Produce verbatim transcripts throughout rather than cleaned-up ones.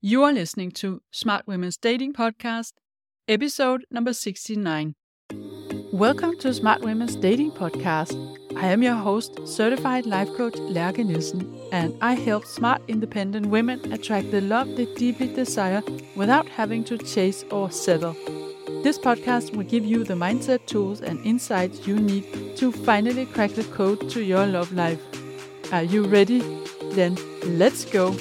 You are listening to Smart Women's Dating Podcast, episode number sixty-nine. Welcome to Smart Women's Dating Podcast. I am your host, certified life coach Lærke Nielsen, and I help smart, independent women attract the love they deeply desire without having to chase or settle. This podcast will give you the mindset tools and insights you need to finally crack the code to your love life. Are you ready? Then let's go!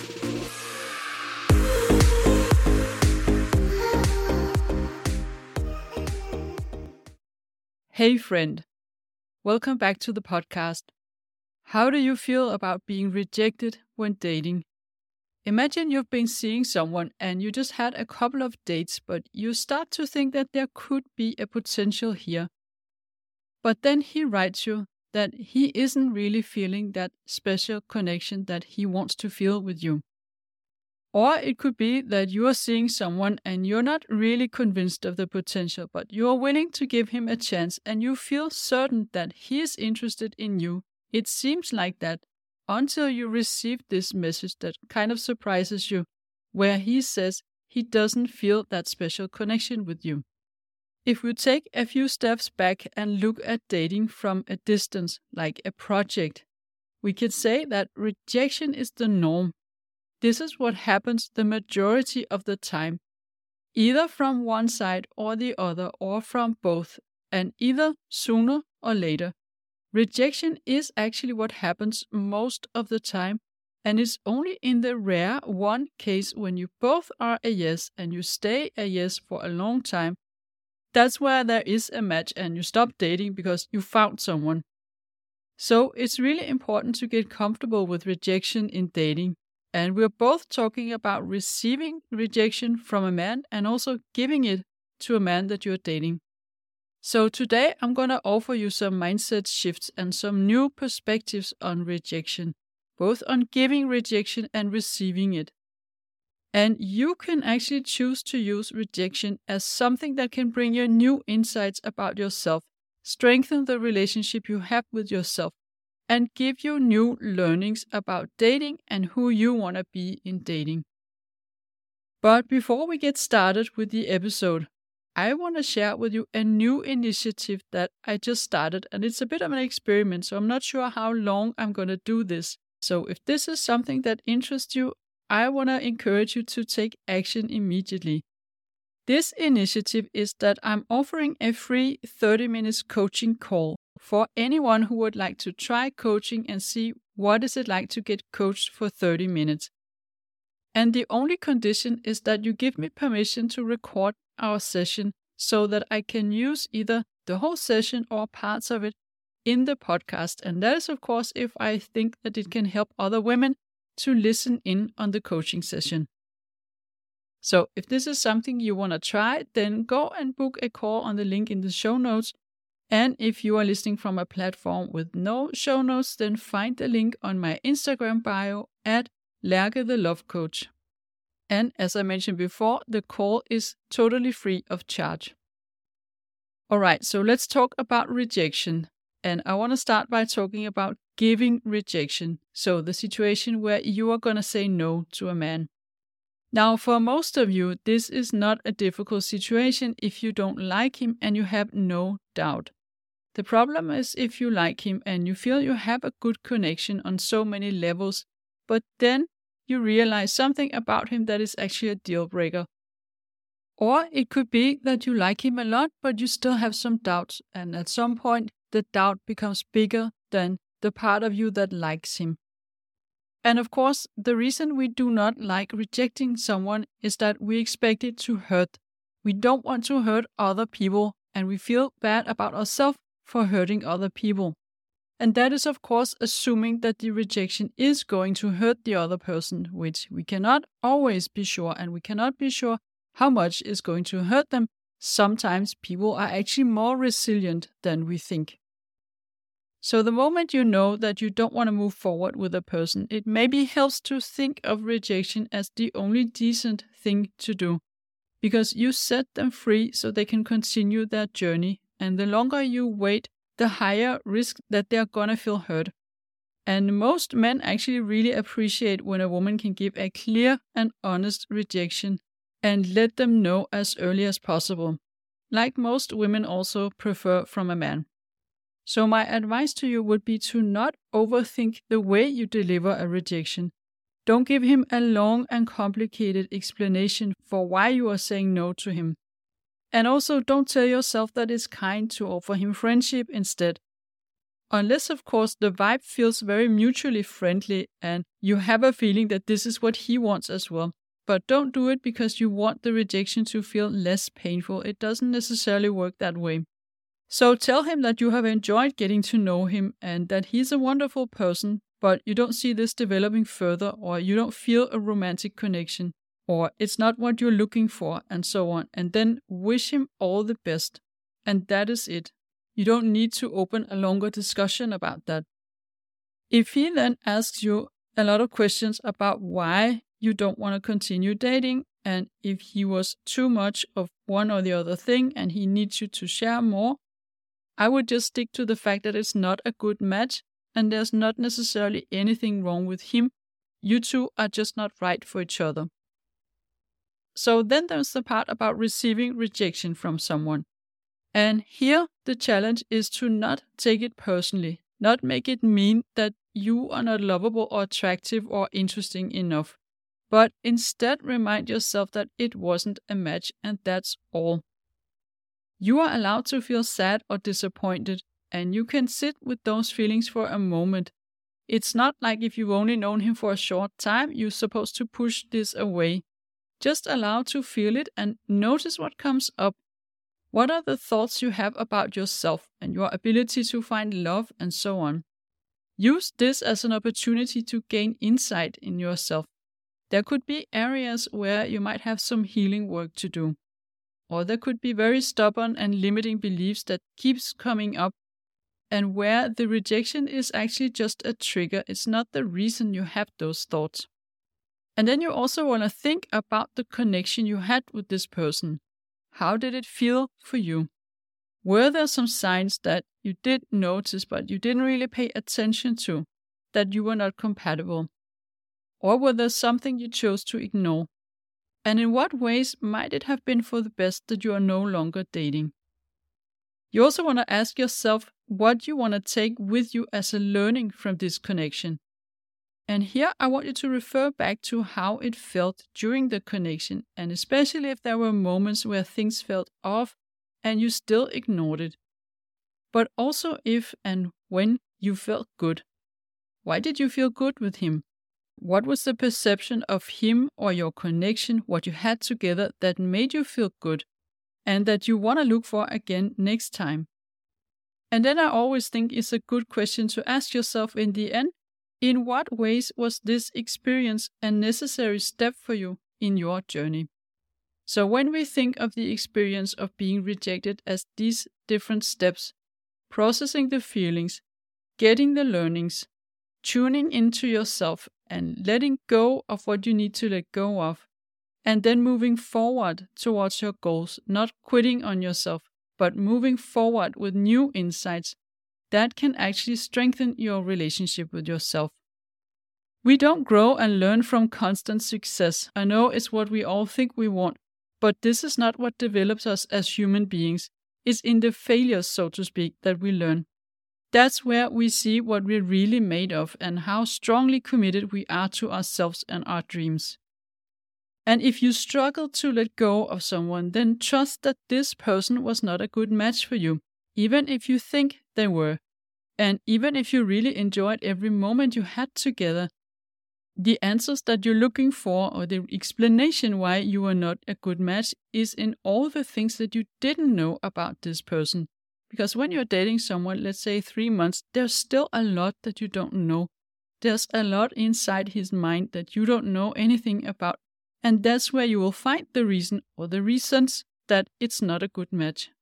Hey friend, welcome back to the podcast. How do you feel about being rejected when dating? Imagine you've been seeing someone and you just had a couple of dates, but you start to think that there could be a potential here. But then he writes you that he isn't really feeling that special connection that he wants to feel with you. Or it could be that you are seeing someone and you're not really convinced of the potential, but you are willing to give him a chance and you feel certain that he is interested in you. It seems like that until you receive this message that kind of surprises you, where he says he doesn't feel that special connection with you. If we take a few steps back and look at dating from a distance, like a project, we could say that rejection is the norm. This is what happens the majority of the time, either from one side or the other, or from both, and either sooner or later. Rejection is actually what happens most of the time, and it's only in the rare one case when you both are a yes and you stay a yes for a long time. That's where there is a match and you stop dating because you found someone. So it's really important to get comfortable with rejection in dating. And we're both talking about receiving rejection from a man and also giving it to a man that you're dating. So today I'm going to offer you some mindset shifts and some new perspectives on rejection, both on giving rejection and receiving it. And you can actually choose to use rejection as something that can bring you new insights about yourself, strengthen the relationship you have with yourself, and give you new learnings about dating and who you want to be in dating. But before we get started with the episode, I want to share with you a new initiative that I just started, and it's a bit of an experiment, so I'm not sure how long I'm going to do this. So if this is something that interests you, I want to encourage you to take action immediately. This initiative is that I'm offering a free thirty minutes coaching call for anyone who would like to try coaching and see what is it like to get coached for thirty minutes. And the only condition is that you give me permission to record our session so that I can use either the whole session or parts of it in the podcast. And that is, of course, if I think that it can help other women to listen in on the coaching session. So if this is something you want to try, then go and book a call on the link in the show notes. And if you are listening from a platform with no show notes, then find the link on my Instagram bio at Lærke the Love Coach. And as I mentioned before, the call is totally free of charge. Alright, so let's talk about rejection. And I want to start by talking about giving rejection. So the situation where you are going to say no to a man. Now, for most of you, this is not a difficult situation if you don't like him and you have no doubt. The problem is if you like him and you feel you have a good connection on so many levels, but then you realize something about him that is actually a deal breaker. Or it could be that you like him a lot, but you still have some doubts, and at some point the doubt becomes bigger than the part of you that likes him. And of course, the reason we do not like rejecting someone is that we expect it to hurt. We don't want to hurt other people, and we feel bad about ourselves for hurting other people. And that is, of course, assuming that the rejection is going to hurt the other person, which we cannot always be sure, and we cannot be sure how much is going to hurt them. Sometimes people are actually more resilient than we think. So the moment you know that you don't want to move forward with a person, it maybe helps to think of rejection as the only decent thing to do, because you set them free so they can continue their journey, and the longer you wait, the higher risk that they're gonna feel hurt. And most men actually really appreciate when a woman can give a clear and honest rejection and let them know as early as possible, like most women also prefer from a man. So my advice to you would be to not overthink the way you deliver a rejection. Don't give him a long and complicated explanation for why you are saying no to him. And also don't tell yourself that it's kind to offer him friendship instead. Unless, of course, the vibe feels very mutually friendly and you have a feeling that this is what he wants as well. But don't do it because you want the rejection to feel less painful. It doesn't necessarily work that way. So tell him that you have enjoyed getting to know him and that he's a wonderful person, but you don't see this developing further, or you don't feel a romantic connection, or it's not what you're looking for, and so on. And then wish him all the best. And that is it. You don't need to open a longer discussion about that. If he then asks you a lot of questions about why you don't want to continue dating, and if he was too much of one or the other thing and he needs you to share more, I would just stick to the fact that it's not a good match and there's not necessarily anything wrong with him. You two are just not right for each other. So then there's the part about receiving rejection from someone. And here the challenge is to not take it personally, not make it mean that you are not lovable or attractive or interesting enough, but instead remind yourself that it wasn't a match and that's all. You are allowed to feel sad or disappointed, and you can sit with those feelings for a moment. It's not like if you've only known him for a short time, you're supposed to push this away. Just allow to feel it and notice what comes up. What are the thoughts you have about yourself and your ability to find love and so on? Use this as an opportunity to gain insight in yourself. There could be areas where you might have some healing work to do. Or there could be very stubborn and limiting beliefs that keeps coming up, and where the rejection is actually just a trigger. It's not the reason you have those thoughts. And then you also want to think about the connection you had with this person. How did it feel for you? Were there some signs that you did notice but you didn't really pay attention to, that you were not compatible? Or were there something you chose to ignore? And in what ways might it have been for the best that you are no longer dating? You also want to ask yourself what you want to take with you as a learning from this connection. And here I want you to refer back to how it felt during the connection, and especially if there were moments where things felt off and you still ignored it. But also if and when you felt good. Why did you feel good with him? What was the perception of him or your connection, what you had together, that made you feel good and that you want to look for again next time? And then I always think it's a good question to ask yourself in the end, in what ways was this experience a necessary step for you in your journey? So when we think of the experience of being rejected as these different steps, processing the feelings, getting the learnings, tuning into yourself and letting go of what you need to let go of, and then moving forward towards your goals, not quitting on yourself, but moving forward with new insights, that can actually strengthen your relationship with yourself. We don't grow and learn from constant success. I know it's what we all think we want, but this is not what develops us as human beings. It's in the failures, so to speak, that we learn. That's where we see what we're really made of and how strongly committed we are to ourselves and our dreams. And if you struggle to let go of someone, then trust that this person was not a good match for you, even if you think they were. And even if you really enjoyed every moment you had together, the answers that you're looking for or the explanation why you were not a good match is in all the things that you didn't know about this person. Because when you're dating someone, let's say three months, there's still a lot that you don't know. There's a lot inside his mind that you don't know anything about. And that's where you will find the reason or the reasons that it's not a good match.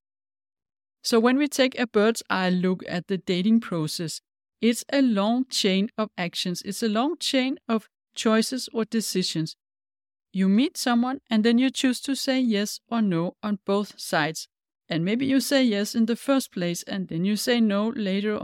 So when we take a bird's eye look at the dating process, it's a long chain of actions. It's a long chain of choices or decisions. You meet someone and then you choose to say yes or no on both sides. And maybe you say yes in the first place and then you say no later on.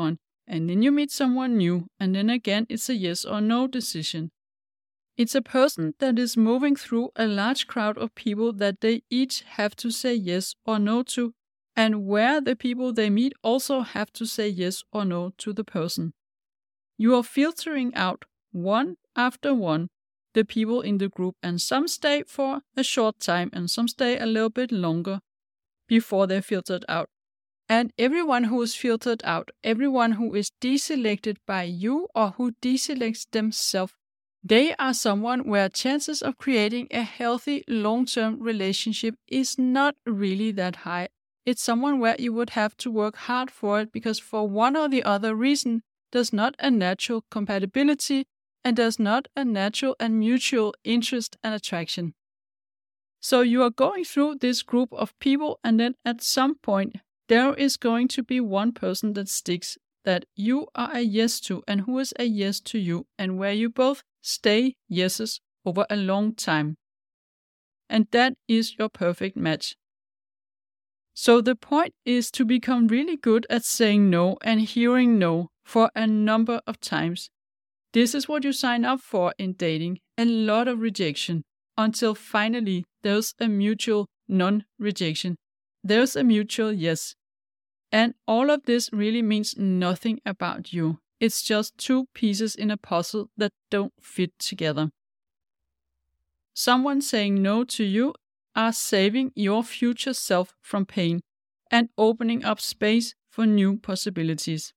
and then you meet someone new, and then again it's a yes or no decision. It's a person that is moving through a large crowd of people that they each have to say yes or no to, and where the people they meet also have to say yes or no to the person. You are filtering out, one after one, the people in the group, and some stay for a short time and some stay a little bit longer before they're filtered out. And everyone who is filtered out, everyone who is deselected by you or who deselects themselves, they are someone where chances of creating a healthy long-term relationship is not really that high. It's someone where you would have to work hard for it because for one or the other reason, there's not a natural compatibility and there's not a natural and mutual interest and attraction. So you are going through this group of people, and then at some point, there is going to be one person that sticks, that you are a yes to, and who is a yes to you, and where you both stay yeses over a long time. And that is your perfect match. So the point is to become really good at saying no and hearing no for a number of times. This is what you sign up for in dating, a lot of rejection, until finally there's a mutual non-rejection. There's a mutual yes. And all of this really means nothing about you. It's just two pieces in a puzzle that don't fit together. Someone saying no to you are saving your future self from pain and opening up space for new possibilities.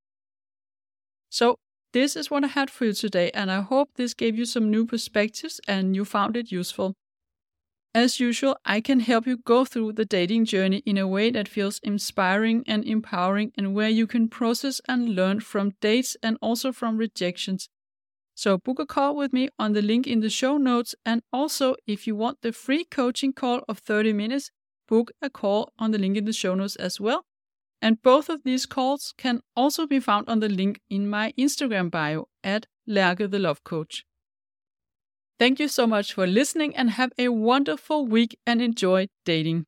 So this is what I had for you today, and I hope this gave you some new perspectives and you found it useful. As usual, I can help you go through the dating journey in a way that feels inspiring and empowering, and where you can process and learn from dates and also from rejections. So book a call with me on the link in the show notes, and also if you want the free coaching call of thirty minutes, book a call on the link in the show notes as well. And both of these calls can also be found on the link in my Instagram bio at Lærke the Love Coach. Thank you so much for listening, and have a wonderful week and enjoy dating.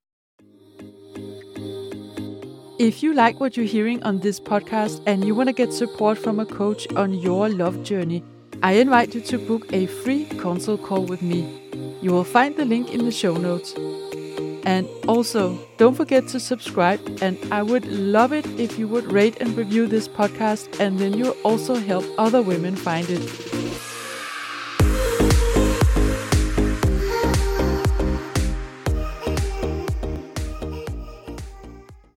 If you like what you're hearing on this podcast and you want to get support from a coach on your love journey, I invite you to book a free consult call with me. You will find the link in the show notes. And also, don't forget to subscribe, and I would love it if you would rate and review this podcast, and then you'll also help other women find it.